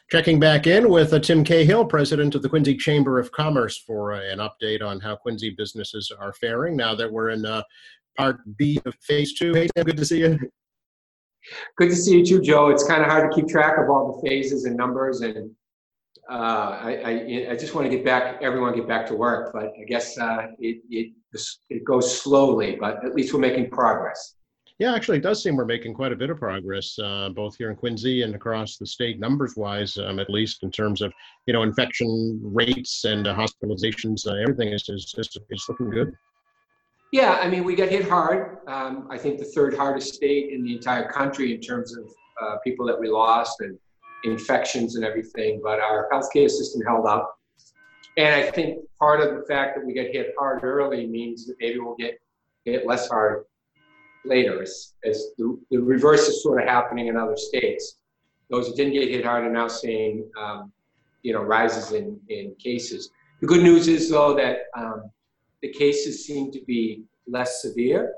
Checking back in with Tim Cahill, president of the Quincy Chamber of Commerce, for an update on how Quincy businesses are faring now that we're in part B of phase two. Hey, Tim, good to see you. Good to see you too, Joe. It's kind of hard to keep track of all the phases and numbers, and I just want to everyone get back to work. But I guess it goes slowly, but at least we're making progress. Yeah, actually, it does seem we're making quite a bit of progress, both here in Quincy and across the state, numbers-wise, at least in terms of, infection rates and hospitalizations. Everything is looking good. Yeah, I mean, we got hit hard. I think the third hardest state in the entire country in terms of people that we lost and infections and everything, but our healthcare system held up. And I think part of the fact that we get hit hard early means that maybe we'll get hit less hard later, as the reverse is sort of happening in other states. Those that didn't get hit hard are now seeing, rises in cases. The good news is, though, that the cases seem to be less severe,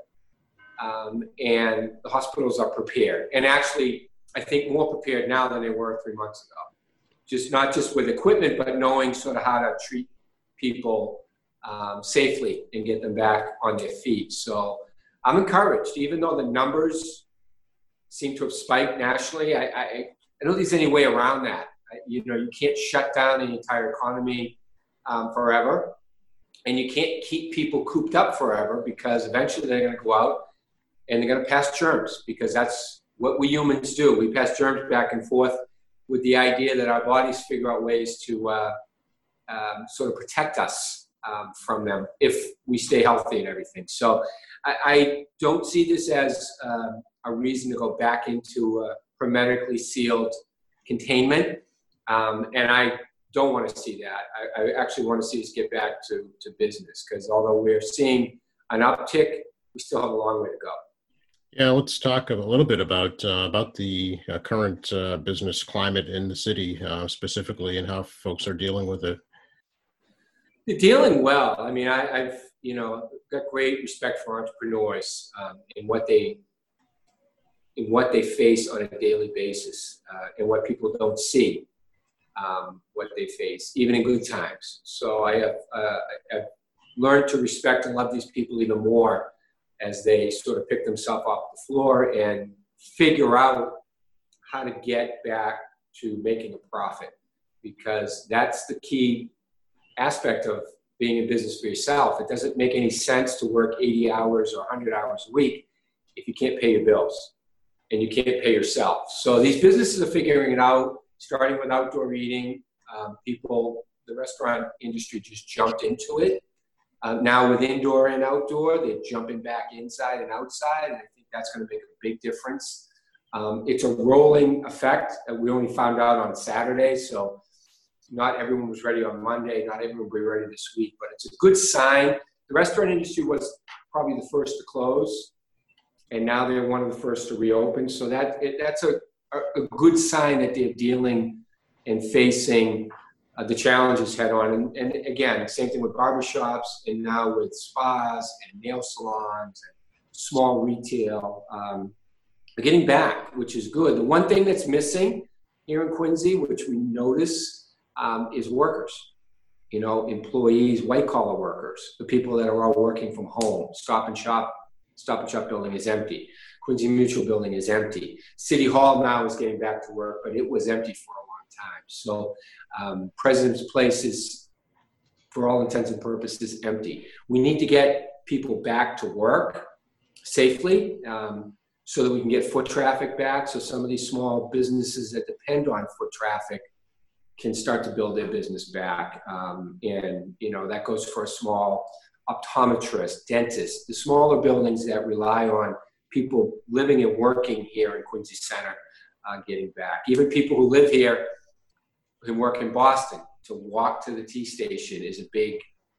and the hospitals are prepared. And actually, I think more prepared now than they were 3 months ago. Not just with equipment, but knowing sort of how to treat people safely and get them back on their feet. So I'm encouraged, even though the numbers seem to have spiked nationally. I don't think there's any way around that. You can't shut down the entire economy forever, and you can't keep people cooped up forever, because eventually they're going to go out and they're going to pass germs, because that's what we humans do. We pass germs back and forth with the idea that our bodies figure out ways to sort of protect us from them if we stay healthy and everything. So I don't see this as a reason to go back into hermetically sealed containment, and I don't want to see that. I actually want to see us get back to business, because although we're seeing an uptick, we still have a long way to go. Yeah, let's talk a little bit about the current business climate in the city specifically, and how folks are dealing with it. They're dealing well. I mean, I've got great respect for entrepreneurs in what they face on a daily basis, and what people don't see, what they face, even in good times. So I've learned to respect and love these people even more as they sort of pick themselves off the floor and figure out how to get back to making a profit, because that's the key aspect of being in business for yourself. It doesn't make any sense to work 80 hours or 100 hours a week if you can't pay your bills and you can't pay yourself. So these businesses are figuring it out, starting with outdoor eating. The restaurant industry just jumped into it. Now with indoor and outdoor, they're jumping back inside and outside, and I think that's going to make a big difference. It's a rolling effect. We only found out on Saturday, so not everyone was ready on Monday. Not everyone will be ready this week, but it's a good sign. The restaurant industry was probably the first to close, and now they're one of the first to reopen. So that's a good sign that they're dealing and facing the challenges head on. And again, same thing with barbershops, and now with spas and nail salons and small retail. They're getting back, which is good. The one thing that's missing here in Quincy, which we notice, is workers. Employees, white collar workers, the people that are all working from home. Stop and Shop building is empty. Quincy Mutual building is empty. City Hall now is getting back to work, but it was empty for a long time. So President's Place is, for all intents and purposes, empty. We need to get people back to work safely, so that we can get foot traffic back, so some of these small businesses that depend on foot traffic can start to build their business back. And that goes for a small optometrist, dentist, the smaller buildings that rely on people living and working here in Quincy Center getting back. Even people who live here and work in Boston, to walk to the T station is a big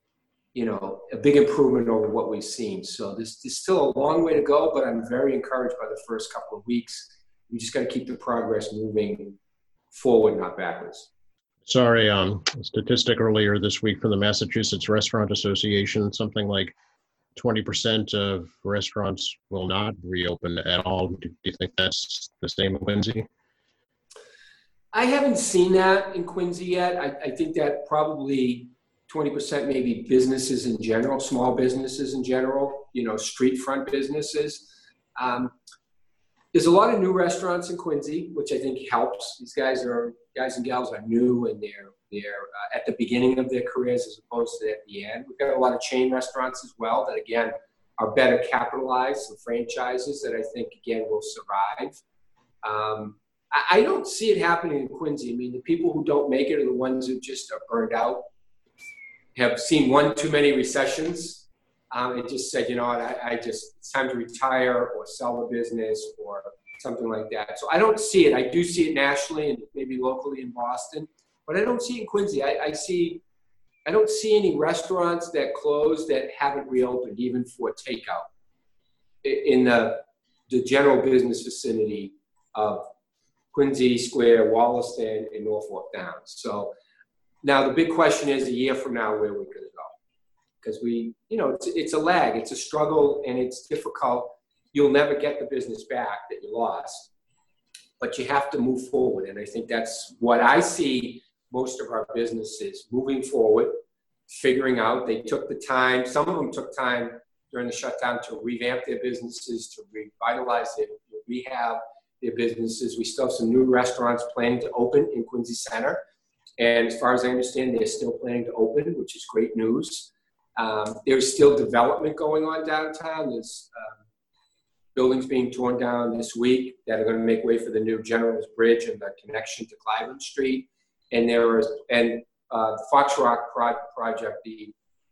improvement over what we've seen. So there's still a long way to go, but I'm very encouraged by the first couple of weeks. We just got to keep the progress moving forward, not backwards. Sorry, a statistic earlier this week from the Massachusetts Restaurant Association, something like 20% of restaurants will not reopen at all. Do you think that's the same in Quincy? I haven't seen that in Quincy yet. I think that probably 20% maybe businesses in general, small businesses in general, street front businesses. There's a lot of new restaurants in Quincy, which I think helps. These guys and gals are new, and they're at the beginning of their careers as opposed to at the end. We've got a lot of chain restaurants as well that, again, are better capitalized, some franchises that I think, again, will survive. I don't see it happening in Quincy. I mean, the people who don't make it are the ones who just are burned out, have seen one too many recessions, and just said, you know what, it's time to retire or sell the business or something like that. So I don't see it. I do see it nationally and maybe locally in Boston, but I don't see it in Quincy. I don't see any restaurants that closed that haven't reopened, even for takeout, in the general business vicinity of Quincy Square, Wollaston, and Norfolk Downs. So now the big question is, a year from now, where we're going to go. Because it's a lag, it's a struggle, and it's difficult. You'll never get the business back that you lost, but you have to move forward. And I think that's what I see most of our businesses moving forward, figuring out. They took the time, some of them took time during the shutdown to revamp their businesses, to revitalize it, to rehab their businesses. We still have some new restaurants planning to open in Quincy Center. And as far as I understand, they're still planning to open, which is great news. There's still development going on downtown. There's buildings being torn down this week that are going to make way for the new General's Bridge and the connection to Clyburn Street. And the Fox Rock project, the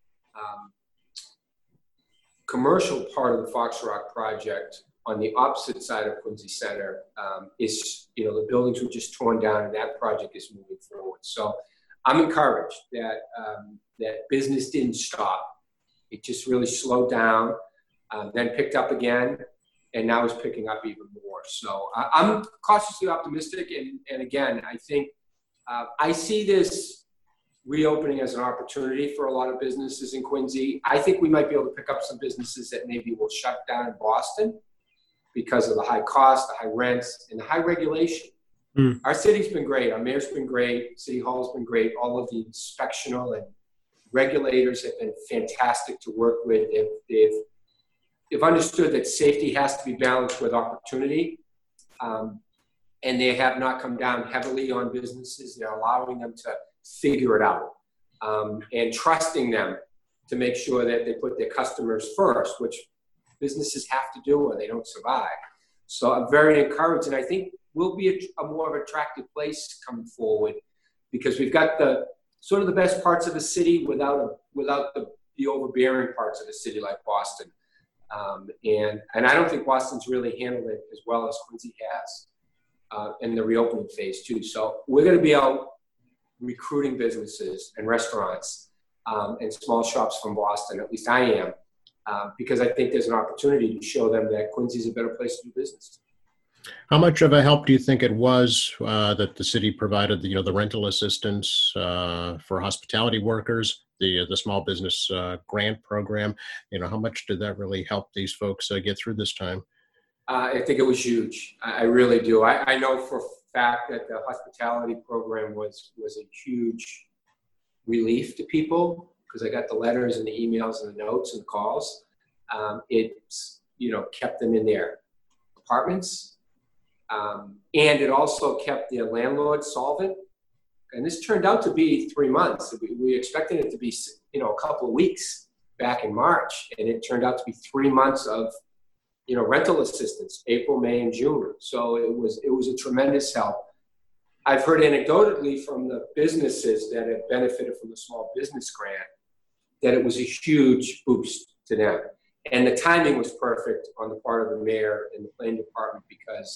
commercial part of the Fox Rock project on the opposite side of Quincy Center is, the buildings were just torn down, and that project is moving forward. So I'm encouraged that that business didn't stop. It just really slowed down, then picked up again, and now is picking up even more. So I'm cautiously optimistic. And again, I think I see this reopening as an opportunity for a lot of businesses in Quincy. I think we might be able to pick up some businesses that maybe will shut down in Boston because of the high cost, the high rents, and the high regulation. Our city's been great. Our mayor's been great. City Hall's been great. All of the inspectional and regulators have been fantastic to work with. They've understood that safety has to be balanced with opportunity. And they have not come down heavily on businesses. They're allowing them to figure it out and trusting them to make sure that they put their customers first, which businesses have to do or they don't survive. So I'm very encouraged, and I think we'll be a more attractive place coming forward because we've got the sort of the best parts of the city without the overbearing parts of the city like Boston. And I don't think Boston's really handled it as well as Quincy has in the reopening phase too. So we're going to be out recruiting businesses and restaurants and small shops from Boston, at least I am, because I think there's an opportunity to show them that Quincy's a better place to do business. How much of a help do you think it was that the city provided the rental assistance for hospitality workers, the small business grant program? How much did that really help these folks get through this time? I think it was huge. I really do. I know for a fact that the hospitality program was a huge relief to people because I got the letters and the emails and the notes and the calls. It's kept them in their apartments. And it also kept their landlord solvent. And this turned out to be 3 months. We expected it to be, a couple of weeks back in March. And it turned out to be 3 months of, rental assistance, April, May, and June. So it was a tremendous help. I've heard anecdotally from the businesses that have benefited from the small business grant that it was a huge boost to them. And the timing was perfect on the part of the mayor and the planning department because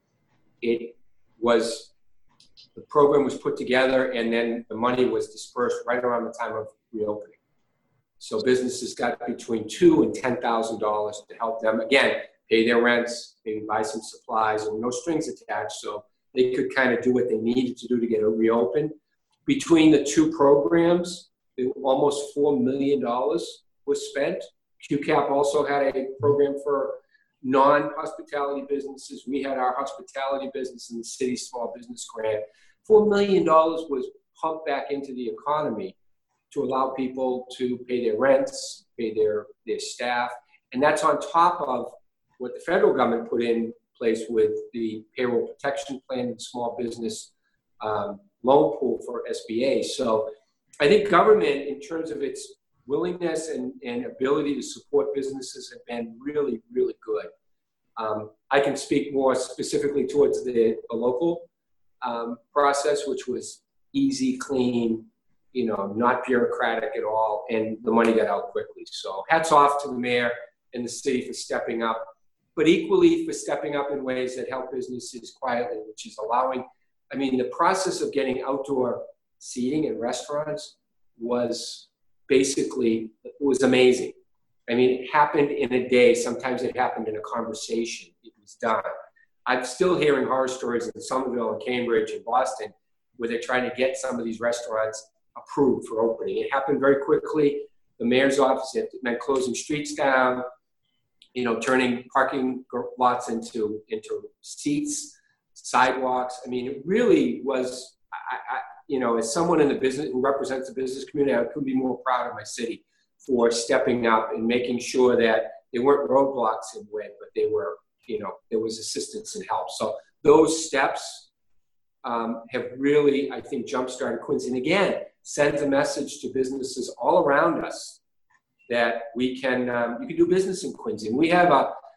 the program was put together and then the money was dispersed right around the time of reopening. So businesses got between $2,000 and $10,000 to help them, again, pay their rents, maybe buy some supplies, and no strings attached. So they could kind of do what they needed to do to get it reopened. Between the two programs, almost $4 million was spent. QCAP also had a program for non-hospitality businesses. We had our hospitality business in the city small business grant. $4 million was pumped back into the economy to allow people to pay their rents, pay their staff. And that's on top of what the federal government put in place with the payroll protection plan and small business loan pool for SBA. So I think government, in terms of its willingness and ability to support businesses, have been really, really good. I can speak more specifically towards the local process, which was easy, clean, not bureaucratic at all, and the money got out quickly. So hats off to the mayor and the city for stepping up, but equally for stepping up in ways that help businesses quietly, which is allowing, the process of getting outdoor seating in restaurants was amazing. It happened in a day. Sometimes it happened in a conversation. It was done. I'm still hearing horror stories in Somerville and Cambridge and Boston where they're trying to get some of these restaurants approved for opening. It happened very quickly. The mayor's office, it meant closing streets down, turning parking lots into seats, sidewalks. It really was, as someone in the business who represents the business community, I couldn't be more proud of my city for stepping up and making sure that there weren't roadblocks in the way, but they were, there was assistance and help. So those steps have really, I think, jump-started Quincy. And again, sends a message to businesses all around us that we can, you can do business in Quincy. And we have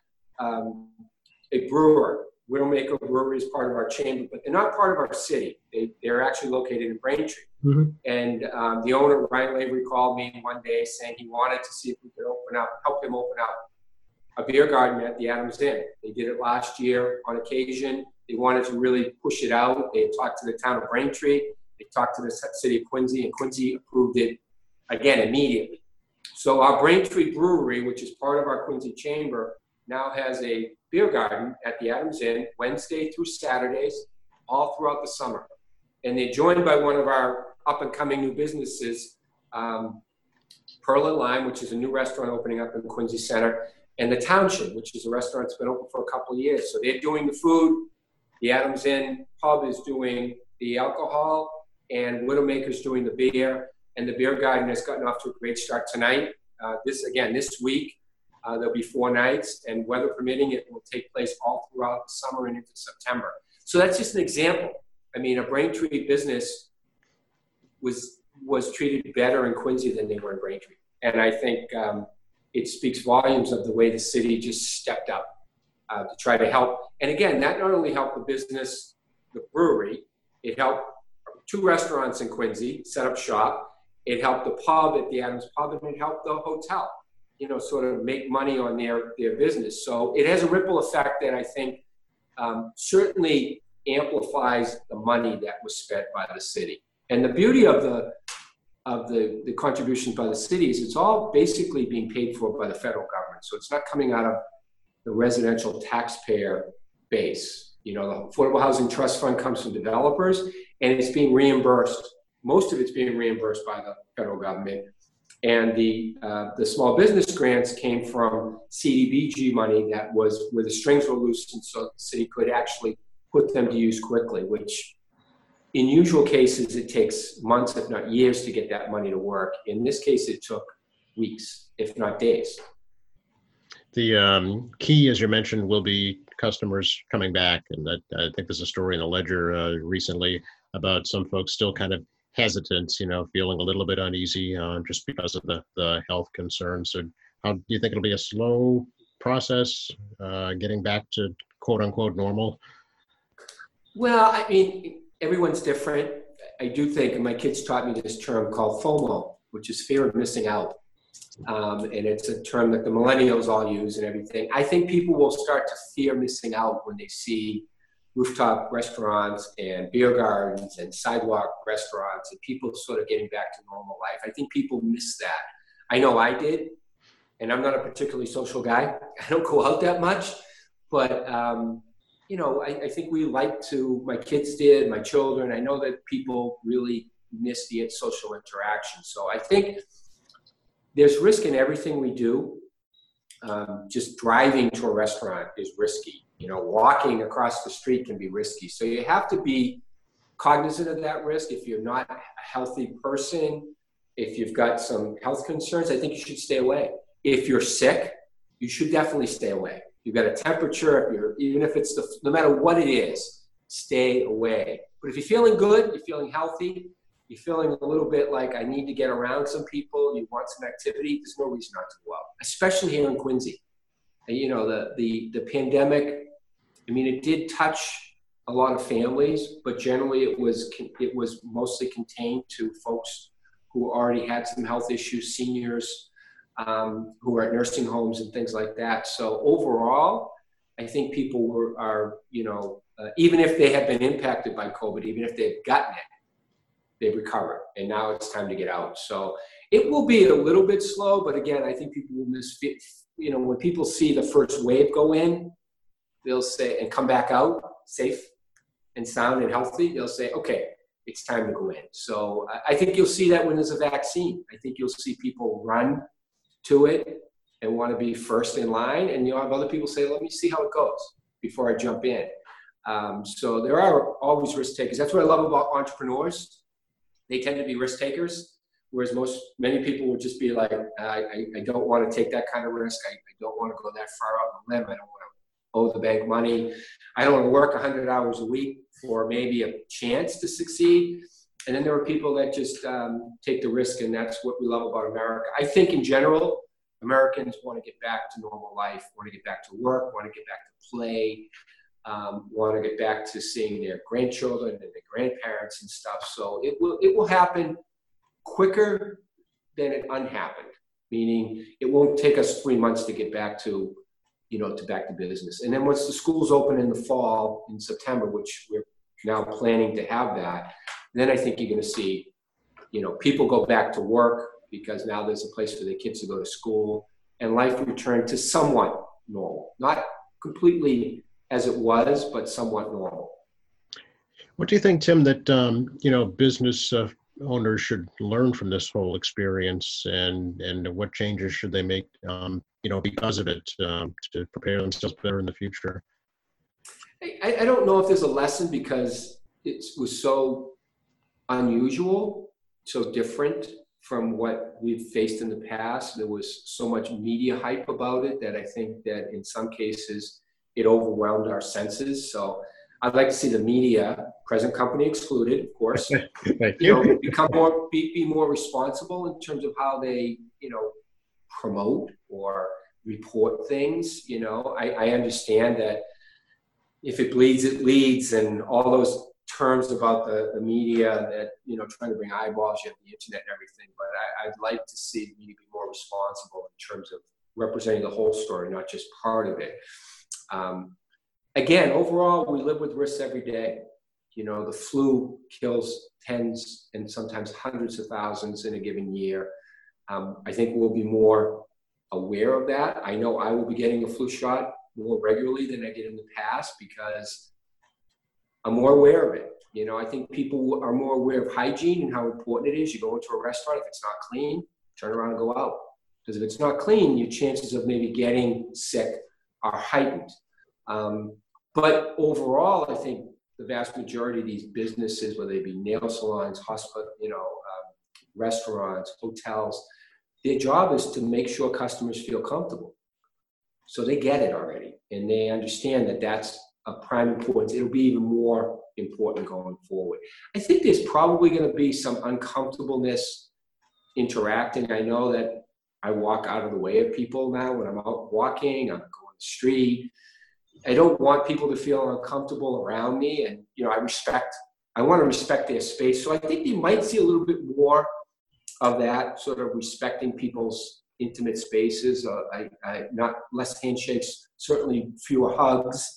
a brewer. Widowmaker Brewery is part of our chamber, but they're not part of our city. They're actually located in Braintree. Mm-hmm. And the owner, Ryan Lavery, called me one day saying he wanted to see if we could help him open up a beer garden at the Adams Inn. They did it last year on occasion. They wanted to really push it out. They talked to the town of Braintree. They talked to the city of Quincy, and Quincy approved it again immediately. So our Braintree Brewery, which is part of our Quincy Chamber, now has a beer garden at the Adams Inn Wednesday through Saturdays, all throughout the summer. And they're joined by one of our up-and-coming new businesses, Pearl and Lime, which is a new restaurant opening up in Quincy Center, and the Township, which is a restaurant that's been open for a couple of years. So they're doing the food. The Adams Inn pub is doing the alcohol, and Widowmaker's doing the beer. And the beer garden has gotten off to a great start tonight. This week, there'll be 4 nights, and weather permitting, it will take place all throughout the summer and into September. So that's just an example. A Braintree business was treated better in Quincy than they were in Braintree. And I think it speaks volumes of the way the city just stepped up to try to help. And again, that not only helped the business, the brewery, it helped 2 restaurants in Quincy set up shop. It helped the pub at the Adams Pub, and it helped the hotel, sort of make money on their business. So it has a ripple effect that I think certainly amplifies the money that was spent by the city. And the beauty of the contributions by the city is it's all basically being paid for by the federal government. So it's not coming out of the residential taxpayer base. The Affordable Housing Trust Fund comes from developers, and it's being reimbursed. Most of it's being reimbursed by the federal government. And the small business grants came from CDBG money that was where the strings were loosened so the city could actually put them to use quickly, which in usual cases, it takes months, if not years, to get that money to work. In this case, it took weeks, if not days. The key, as you mentioned, will be customers coming back. And that, I think there's a story in the Ledger recently about some folks still kind of hesitant, feeling a little bit uneasy just because of the health concerns. So how do you think it'll be a slow process getting back to quote unquote normal? Well, everyone's different. I do think, and my kids taught me this term called FOMO, which is fear of missing out. And it's a term that the millennials all use and everything. I think people will start to fear missing out when they see rooftop restaurants and beer gardens and sidewalk restaurants and people sort of getting back to normal life. I think people miss that. I know I did, and I'm not a particularly social guy. I don't go out that much, but I think we like to, my kids did, my children, I know that people really miss the social interaction. So I think there's risk in everything we do. Just driving to a restaurant is risky. Walking across the street can be risky. So you have to be cognizant of that risk. If you're not a healthy person, if you've got some health concerns, I think you should stay away. If you're sick, you should definitely stay away. You've got a temperature, even if it's no matter what it is, stay away. But if you're feeling good, you're feeling healthy, you're feeling a little bit like I need to get around some people, you want some activity, there's no reason not to go out, especially here in Quincy. And, you know, the pandemic, I mean, it did touch a lot of families, but generally it was mostly contained to folks who already had some health issues, seniors, who are at nursing homes and things like that. So overall, I think people are, you know, even if they have been impacted by COVID, even if they've gotten it, they've recovered, and now it's time to get out. So it will be a little bit slow, but again, I think people will you know, when people see the first wave go in, they'll say, and come back out safe and sound and healthy, they'll say, okay, it's time to go in. So I think you'll see that when there's a vaccine. I think you'll see people run to it and want to be first in line, and you'll have other people say, let me see how it goes before I jump in. So there are always risk takers. That's what I love about entrepreneurs. They tend to be risk takers, whereas many people would just be like, I don't want to take that kind of risk. I don't want to go that far out on the limb. I don't want to owe the bank money. I don't want to work 100 hours a week for maybe a chance to succeed. And then there are people that just take the risk, and that's what we love about America. I think in general, Americans want to get back to normal life, want to get back to work, want to get back to play, want to get back to seeing their grandchildren and their grandparents and stuff. So it will happen quicker than it unhappened, meaning it won't take us 3 months to get back to, you know, back to business. And then once the schools open in the fall, in September, which we're now planning to have that, then I think you're going to see, you know, people go back to work because now there's a place for their kids to go to school, and life return to somewhat normal. Not completely as it was, but somewhat normal. What do you think, Tim, that, you know, business owners should learn from this whole experience, and what changes should they make, you know, because of it, to prepare themselves better in the future? I don't know if there's a lesson, because it was so unusual, so different from what we've faced in the past. There was so much media hype about it that I think that in some cases it overwhelmed our senses. So I'd like to see the media, present company excluded, of course, you know, be more responsible in terms of how they, you know, promote or report things. You know, I understand that if it bleeds, it leads, and all those terms about the media that, you know, trying to bring eyeballs, you have the internet and everything, but I'd like to see the media be more responsible in terms of representing the whole story, not just part of it. Again, overall, we live with risks every day. You know, the flu kills tens and sometimes hundreds of thousands in a given year. I think we'll be more aware of that. I know I will be getting a flu shot more regularly than I did in the past because I'm more aware of it. You know, I think people are more aware of hygiene and how important it is. You go into a restaurant, if it's not clean, turn around and go out. Because if it's not clean, your chances of maybe getting sick are heightened. But overall, I think the vast majority of these businesses, whether they be nail salons, hospital, you know, restaurants, hotels, their job is to make sure customers feel comfortable. So they get it already, and they understand that that's a prime importance. It'll be even more important going forward. I think there's probably going to be some uncomfortableness interacting. I know that I walk out of the way of people now when I'm out walking, I'm going the street. I don't want people to feel uncomfortable around me, and you know, I want to respect their space. So I think you might see a little bit more of that, sort of respecting people's intimate spaces. Not less handshakes, certainly fewer hugs,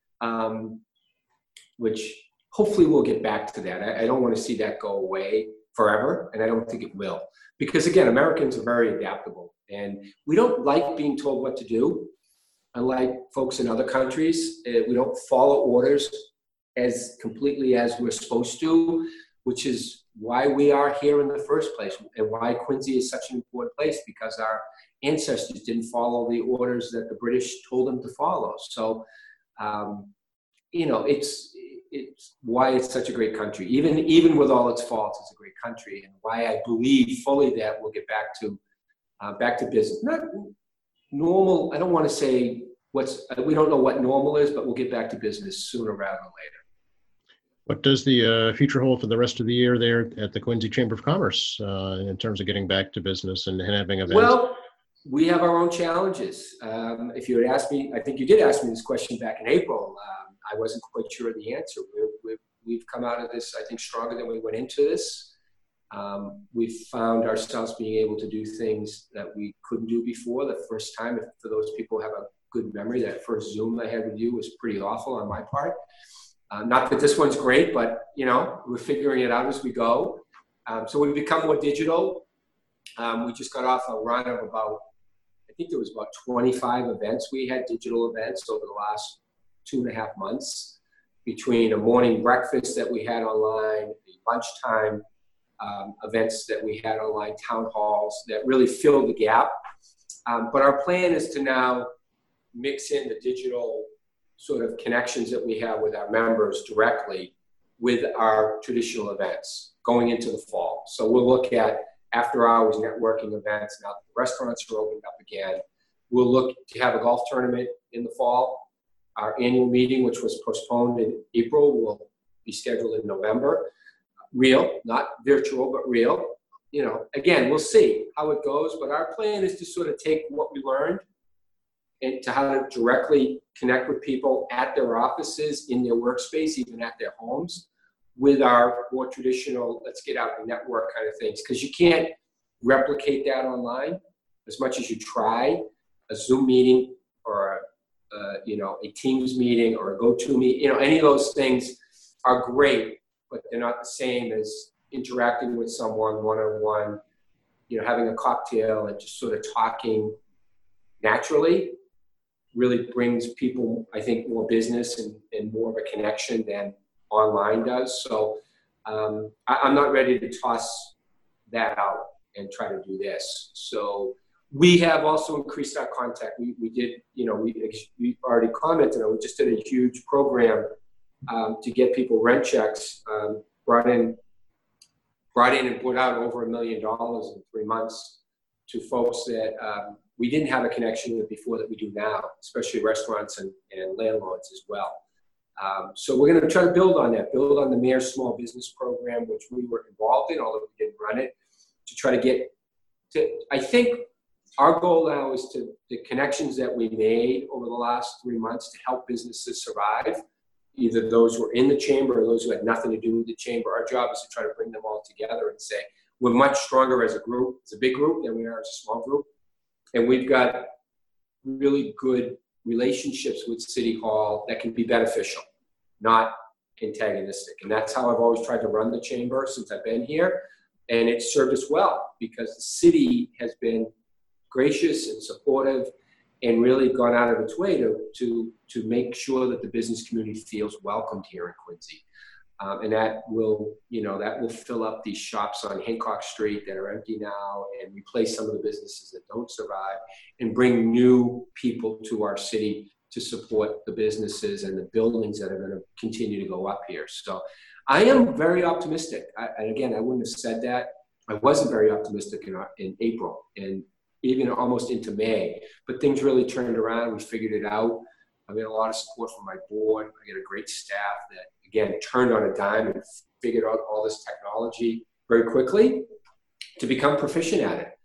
which hopefully we'll get back to that. I don't want to see that go away forever, and I don't think it will. Because again, Americans are very adaptable, and we don't like being told what to do. Unlike folks in other countries, we don't follow orders as completely as we're supposed to, which is why we are here in the first place, and why Quincy is such an important place, because our ancestors didn't follow the orders that the British told them to follow. So it's why it's such a great country. Even with all its faults, it's a great country, and why I believe fully that we'll get back to business. Not normal. I don't want to say we don't know what normal is, but we'll get back to business sooner rather than later. What does the future hold for the rest of the year there at the Quincy Chamber of Commerce in terms of getting back to business and having events? Well, we have our own challenges. If you had asked me, I think you did ask me this question back in April. I wasn't quite sure of the answer. We've come out of this, I think, stronger than we went into this. We've found ourselves being able to do things that we couldn't do before. The first time, for those people who have a good memory, that first Zoom I had with you was pretty awful on my part. Not that this one's great, but we're figuring it out as we go. So we've become more digital. We just got off a run of I think there was about 25 events. We had digital events over the last 2.5 months, between a morning breakfast that we had online, the lunchtime events that we had online, town halls that really filled the gap. But our plan is to now mix in the digital sort of connections that we have with our members directly with our traditional events going into the fall. So we'll look at after hours networking events. Now that the restaurants are opened up again, we'll look to have a golf tournament in the fall. Our annual meeting, which was postponed in April, will be scheduled in November. Real, not virtual, but real. Again, we'll see how it goes, but our plan is to sort of take what we learned and to how to directly connect with people at their offices, in their workspace, even at their homes, with our more traditional, let's get out and network kind of things. Because you can't replicate that online as much as you try. A Zoom meeting or a Teams meeting or a GoToMeeting, any of those things are great, but they're not the same as interacting with someone one-on-one, having a cocktail and just sort of talking naturally really brings people, I think, more business and more of a connection than online does. So I'm not ready to toss that out and try to do this. So we have also increased our contact. We did, we already commented on, we just did a huge program to get people rent checks, brought in and put out over $1 million in 3 months to folks that we didn't have a connection with before that we do now, especially restaurants and landlords as well. So we're going to try to build on the Mayor's Small Business Program, which we were involved in, although we didn't run it, to try to get to, I think our goal now is to the connections that we made over the last 3 months to help businesses survive, either those who are in the chamber or those who had nothing to do with the chamber. Our job is to try to bring them all together and say, we're much stronger as a group, as a big group, than we are as a small group. And we've got really good relationships with City Hall that can be beneficial, not antagonistic. And that's how I've always tried to run the chamber since I've been here. And it's served us well because the city has been gracious and supportive and really gone out of its way to make sure that the business community feels welcomed here in Quincy. And that will fill up these shops on Hancock Street that are empty now and replace some of the businesses that don't survive and bring new people to our city to support the businesses and the buildings that are going to continue to go up here. So I am very optimistic. And again, I wouldn't have said that. I wasn't very optimistic in April and even almost into May, but things really turned around. We figured it out. I got a lot of support from my board. I got a great staff that, again, turned on a dime and figured out all this technology very quickly to become proficient at it.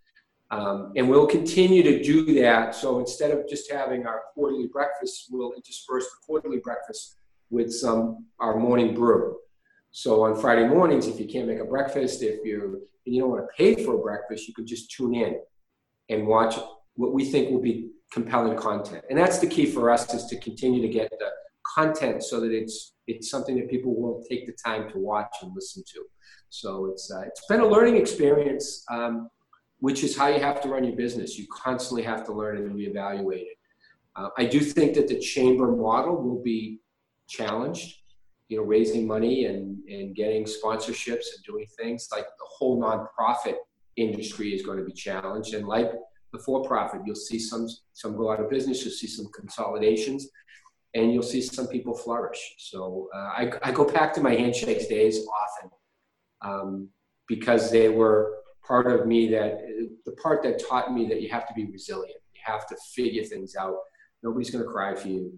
And we'll continue to do that. So instead of just having our quarterly breakfast, we'll intersperse the quarterly breakfast with our morning brew. So on Friday mornings, if you can't make a breakfast, and you don't want to pay for a breakfast, you could just tune in and watch what we think will be compelling content. And that's the key for us, is to continue to get the content so that it's something that people will take the time to watch and listen to. So it's been a learning experience, which is how you have to run your business. You constantly have to learn and reevaluate it. I do think that the chamber model will be challenged, raising money and getting sponsorships and doing things. Like the whole nonprofit industry is going to be challenged. And like the for-profit, you'll see some go out of business, you'll see some consolidations. and you'll see some people flourish. So I go back to my handshakes days often, because they were part of me, the part that taught me that you have to be resilient. You have to figure things out. Nobody's going to cry for you.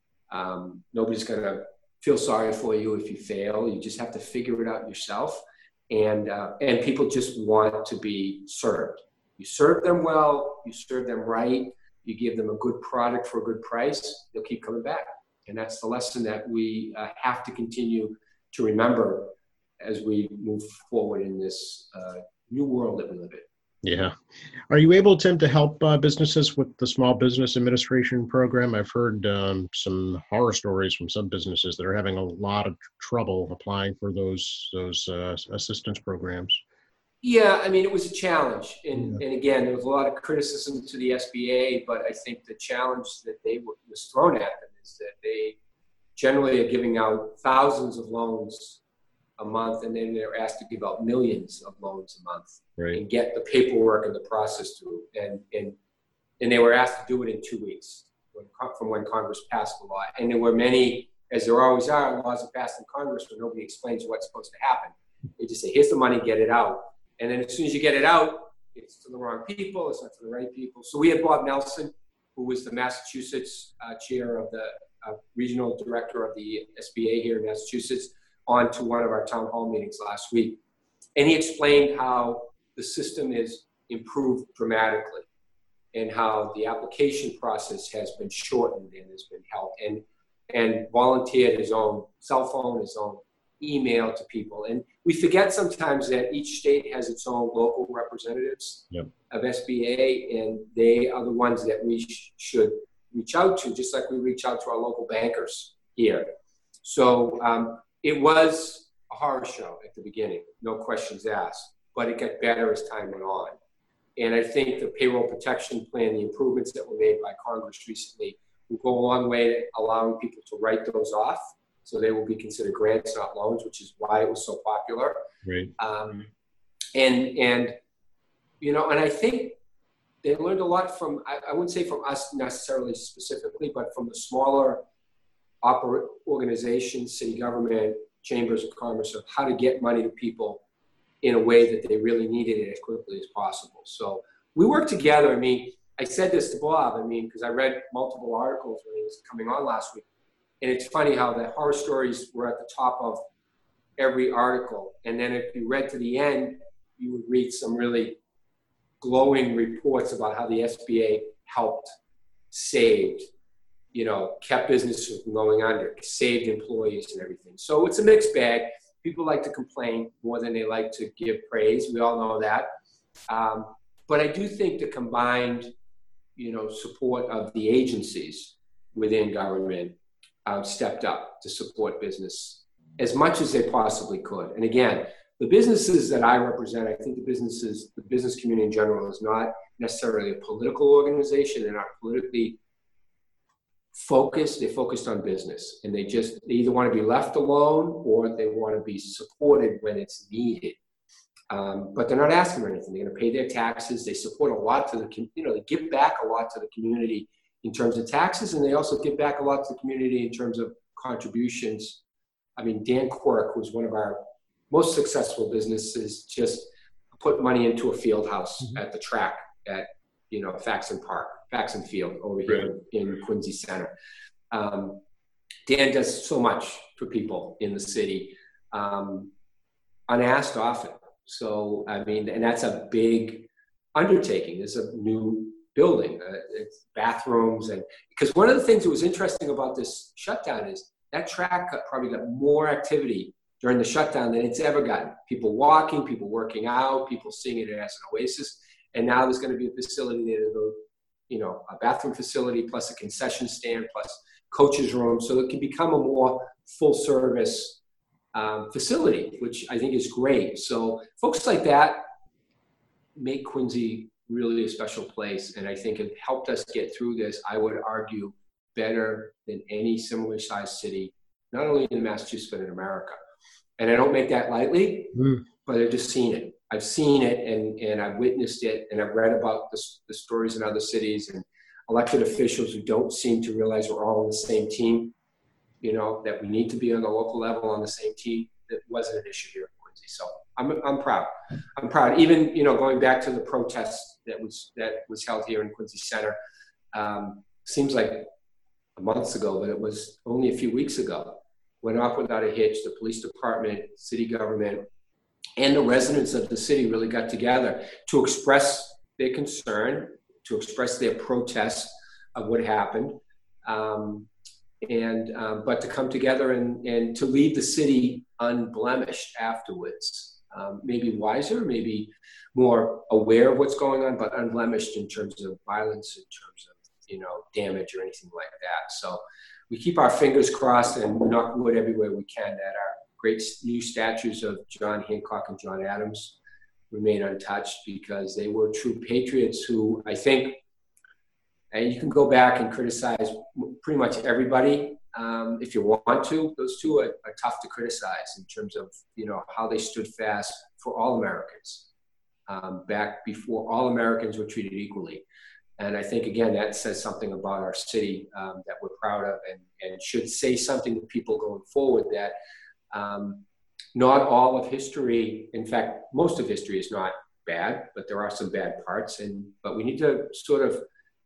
Nobody's going to feel sorry for you if you fail. You just have to figure it out yourself. And people just want to be served. You serve them well, you serve them right, you give them a good product for a good price, they'll keep coming back. And that's the lesson that we have to continue to remember as we move forward in this new world that we live in. Yeah. Are you able, Tim, to help businesses with the Small Business Administration program? I've heard some horror stories from some businesses that are having a lot of trouble applying for those assistance programs. Yeah, I mean, it was a challenge. And again, there was a lot of criticism to the SBA, but I think the challenge that was thrown at them is that they generally are giving out thousands of loans a month, and then they're asked to give out millions of loans a month, right, and get the paperwork and the process through. And they were asked to do it in 2 weeks from when Congress passed the law. And there were many, as there always are, laws are passed in Congress where nobody explains what's supposed to happen. They just say, here's the money, get it out. And then as soon as you get it out, it's to the wrong people, it's not to the right people. So we had Bob Nelson, who was the Massachusetts chair of the regional director of the SBA here in Massachusetts, on to one of our town hall meetings last week. And he explained how the system is improved dramatically and how the application process has been shortened and has been helped, and volunteered his own cell phone, his own email to people. And we forget sometimes that each state has its own local representatives of SBA, and they are the ones that we should reach out to, just like we reach out to our local bankers here. So it was a horror show at the beginning, no questions asked, but it got better as time went on. And I think the payroll protection plan, the improvements that were made by Congress recently, will go a long way to allowing people to write those off. So they will be considered grants, not loans, which is why it was so popular. Right. And you know, and I think they learned a lot from, I wouldn't say from us necessarily specifically, but from the smaller organizations, city government, chambers of commerce, of how to get money to people in a way that they really needed it as quickly as possible. So we worked together. I mean, I said this to Bob, because I read multiple articles when he was coming on last week. And it's funny how the horror stories were at the top of every article. And then if you read to the end, you would read some really glowing reports about how the SBA helped, saved, kept businesses from going under, saved employees and everything. So it's a mixed bag. People like to complain more than they like to give praise. We all know that. But I do think the combined, support of the agencies within government stepped up to support business as much as they possibly could. And again, the businesses that I represent, I think the business community in general is not necessarily a political organization. They're not politically focused. They're focused on business, and they either want to be left alone or they want to be supported when it's needed. But they're not asking for anything. They're going to pay their taxes. They support a lot to they give back a lot to the community in terms of taxes, and they also give back a lot to the community in terms of contributions. I mean, Dan Quirk, who's one of our most successful businesses, just put money into a field house at the track at, Faxon Field over here in Quincy Center. Dan does so much for people in the city, unasked often. So, and that's a big undertaking. There's a new building, it's bathrooms, and because one of the things that was interesting about this shutdown is that track probably got more activity during the shutdown than it's ever gotten. People walking, people working out, people seeing it as an oasis. And now there's going to be a facility there, a bathroom facility plus a concession stand plus coaches room, so it can become a more full service facility, which I think is great. So folks like that make Quincy really a special place, and I think it helped us get through this, I would argue, better than any similar sized city, not only in Massachusetts, but in America. And I don't make that lightly, but I've just seen it. I've seen it, and I've witnessed it, and I've read about the stories in other cities, and elected officials who don't seem to realize we're all on the same team, that we need to be on the local level on the same team. That wasn't an issue here in Quincy. So I'm proud. I'm proud. Even, going back to the protest that was held here in Quincy Center, seems like months ago, but it was only a few weeks ago. Went off without a hitch. The police department, city government, and the residents of the city really got together to express their concern, to express their protest of what happened, but to come together and to leave the city unblemished afterwards. Maybe wiser, maybe more aware of what's going on, but unblemished in terms of violence, in terms of damage or anything like that. So we keep our fingers crossed and knock wood everywhere we can that our great new statues of John Hancock and John Adams remain untouched, because they were true patriots who, I think, and you can go back and criticize pretty much everybody if you want to. Those two are tough to criticize in terms of how they stood fast for all Americans back before all Americans were treated equally. And I think, again, that says something about our city that we're proud of, and should say something to people going forward that not all of history, in fact, most of history is not bad, but there are some bad parts. But we need to sort of,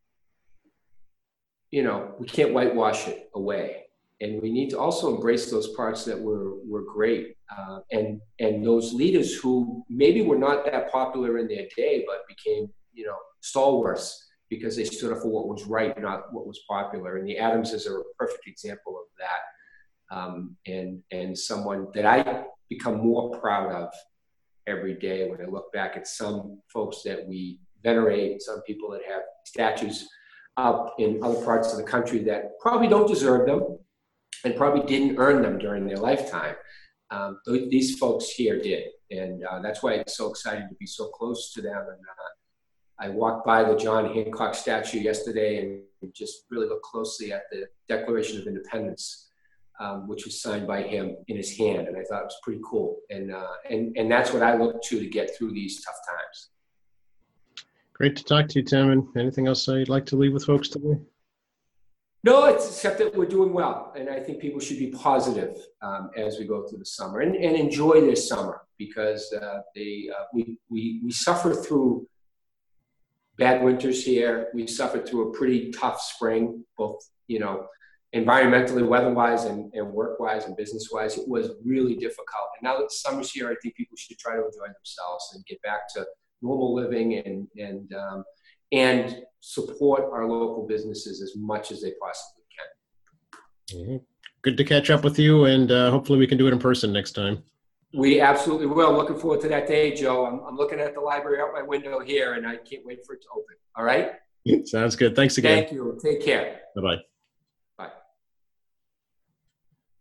we can't whitewash it away. And we need to also embrace those parts that were great. And those leaders who maybe were not that popular in their day, but became, stalwarts, because they stood up for what was right, not what was popular. And the Adamses are a perfect example of that. And someone that I become more proud of every day when I look back at some folks that we venerate, some people that have statues up in other parts of the country that probably don't deserve them and probably didn't earn them during their lifetime. These folks here did. And that's why it's so exciting to be so close to them. And I walked by the John Hancock statue yesterday and just really looked closely at the Declaration of Independence, which was signed by him in his hand. And I thought it was pretty cool. And that's what I look to get through these tough times. Great to talk to you, Tim. And anything else you'd like to leave with folks today? No, except that we're doing well. And I think people should be positive as we go through the summer and enjoy this summer, because we suffer through bad winters here. We suffered through a pretty tough spring, both, environmentally, weather-wise, and work-wise and business-wise. It was really difficult. And now that the summer's here, I think people should try to enjoy themselves and get back to normal living and support our local businesses as much as they possibly can. Mm-hmm. Good to catch up with you, and hopefully we can do it in person next time. We absolutely will. Looking forward to that day, Joe. I'm looking at the library out my window here, and I can't wait for it to open. All right? Sounds good. Thanks again. Thank you. Take care. Bye-bye.